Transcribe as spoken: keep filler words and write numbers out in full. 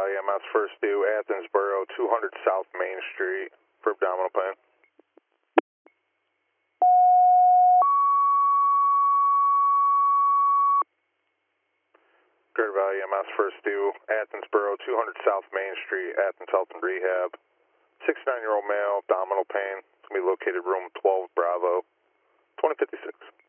Valley M S first due, Athensboro, two hundred South Main Street for abdominal pain. Greater Valley M S first due, Athensboro, two hundred South Main Street, Athens Health and Rehab. sixty-nine-year-old male, abdominal pain. It's going to be located room twelve, Bravo, twenty fifty-six.